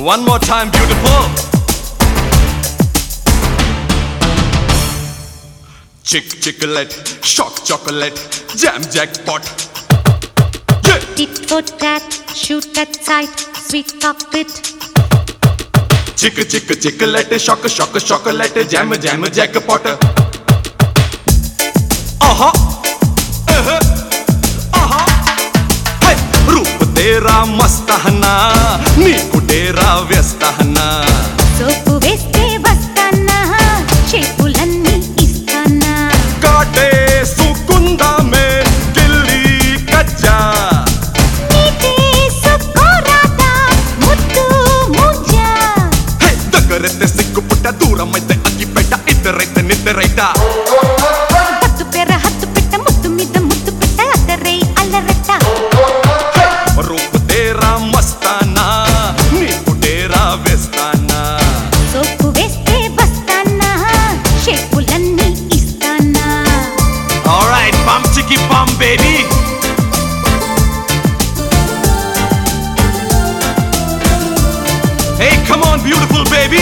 One more time, beautiful. Chick-chick-lette, shock chocolate, jam jackpot. Yeah. Tit for tat, shoot that sight, sweet cockpit. Chick-chick-chick-lette, shock chocolate, jam jackpot. Hey, रूप तेरा मस्त है ना, नीकु तेरा व्यस्त है ना. సోపు వేస్తే వస్తానా, షేపులన్నీ ఇస్తానా. काटे सुकुंदा में गिल्ली कच्चा. నీకే సుక్కోరాదా, ముద్దు ముజ్జా. Hey, దగ్గరైతే సిగ్గుపుట్ట, దూరమైతే అగ్గిపెట్ట, ఇద్దరైతే నిద్రైత. హత్తు పెర హత్తు పెట్ట, ముద్దు మీద ముద్దు పెట్ట, అద్దరై అల్లరట్ట. रूप तेरा मस्ताना, नीकु तेरा व्यस्ताना. సోపు వేస్తే వస్తానా, షేపులన్నీ ఇస్తానా. Alright, bum chicky bum baby. Hey, come on beautiful baby.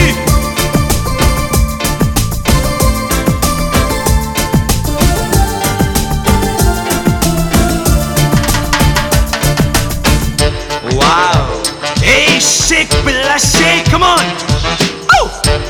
Wow. Hey, shake Bella, shake, come on. Oh.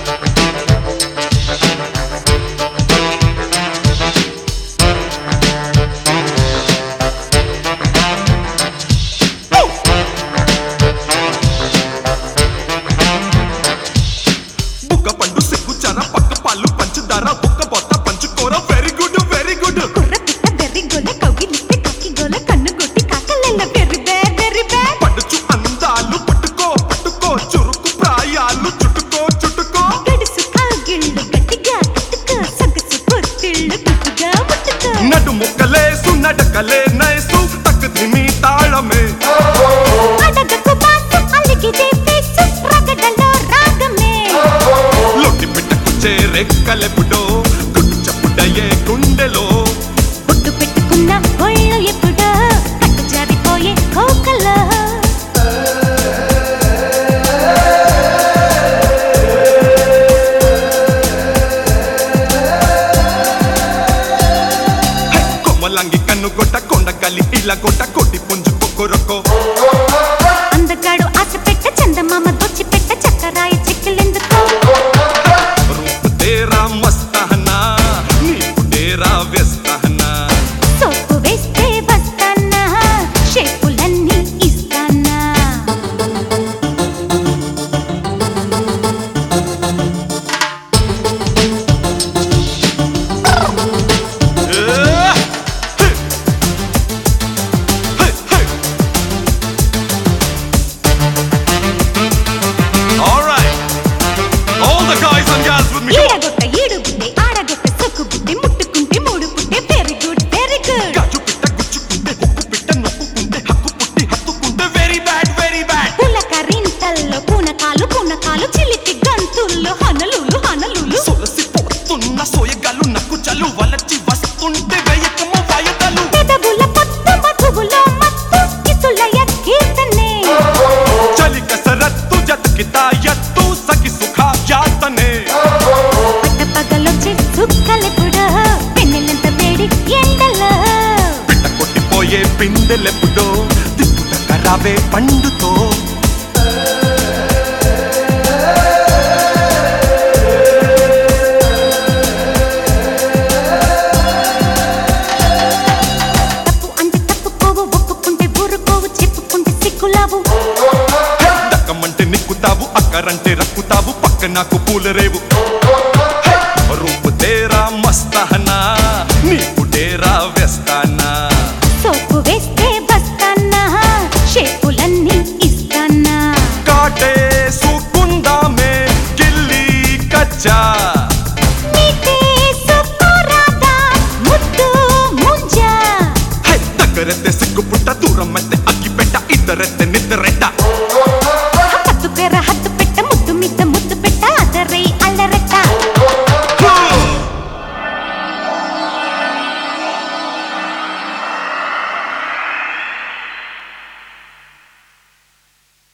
బుక్క పండు సిగ్గు చార పక్క పాలు పంచదార బుక్క బొత్త పంచుకోర వెరీ గుడ్ వెరీ గుడ్. కుర్ర పిట్ట బెర్రి గొల, కౌగిలిస్తే కాకి గొల, కన్ను కొట్టి కాకలెల్ల వెర్రి బ్యాడ్ వెర్రి బ్యాడ్. పడుచు అందాలు పట్టుకో పట్టుకో, చురుకు ప్రాయాలు చుట్టుకో చుట్టుకో. గడుసు కాగిళ్ళు గట్టిగా కట్టుకో, సొగసు పొత్తిళ్ళు గుట్టుగా ముట్టుకో. నడుము కలేసు నడకలే నైసు, తక్ ధిమి తాళమే. అడగకు బాసు, అలిగిదే ఫేసు, రగడలో రాగమే. లొట్టి పిట్టకు చేరెక్కలెప్పుడో, గుట్టు చప్పుడయ్యే గుండెలో. బొట్టు పెట్టుకున్న ఒళ్ళు ఎప్పుడో, కట్టు జారిపోయే కోకలో. కొమ్మలంగి కన్ను గొట్ట కొండ కలి ఇలా గొట్ట కొట్టి పుంజు కొక్కరొక్కో. అందగాడు ఆశ పెట్ట, చందమామ దొచ్చి పెట్ట, చక్కరాయి చిక్కులెందుకో. रूप तेरा मस्त है ना, नीकु तेरा व्यस्त है ना. సోపు వేస్తే వస్తానా, షేపులన్నీ ఇస్తానా. Alright, all the guys and gals with me. ఈడగొట్ట ఈడు గుడ్డే, ఆడగొట్ట సొక్కు గుడ్డే, ముట్టుకుంటే మూడు పుట్టే, వెరీ గుడ్ వెరీ గుడ్. గాజు పిట్ట గుచ్చుకుంటే, హుక్కు పిట్ట నొక్కుకుంటే, హక్కు పుట్టి హత్తుకుంటే, వెరీ బ్యాడ్ వెరీ బ్యాడ్. పులకరింతల్లో పూనకాలు, చిలిపి గంతుల్లో హనలులు హనలులు. సొలసిపోతున్న సోయగాలు నక్కు చలు వలచి వస్తుంటే వేయకమ్మ వాయదలు. పెదవుల పట్టు, మధువులో మత్తు, కిసులయ కీర్తనే. చలి కసరత్తు జతకితా ఎత్తు, సఖి సుఖ యాతనే. పట్టపగలొచ్చే చుక్కలెప్పుడో, పెన్నెలంత వేడి ఎండలో. పిట్ట కొట్టిపోయే పిందెలెప్పుడో, తిప్పుట కరావే పండుతో. తప్పు అంటే తప్పుకోవు, ఒప్పుకుంటే ఊరుకోవు, చెప్పుకుంటే సిగ్గులావు. దక్కమంటే నిక్కుతావు, అక్కరంటే రక్కుతావు, పక్క నాకు పూలరేవు. रूप तेरा मस्त है ना, नीकु तेरा व्यस्ताना. సోపు వేస్తే వస్తానా, షేపులన్నీ ఇస్తానా. काटे सुकुंदा में गिल्ली कच्चा. నీకే సుక్కోరాదా, ముద్దు ముజ్జా. దగ్గరైతే సిగ్గుపుట్ట, దూరమైతే అగ్గిపెట్ట, ఇద్దరైతే నిద్రెట్ట.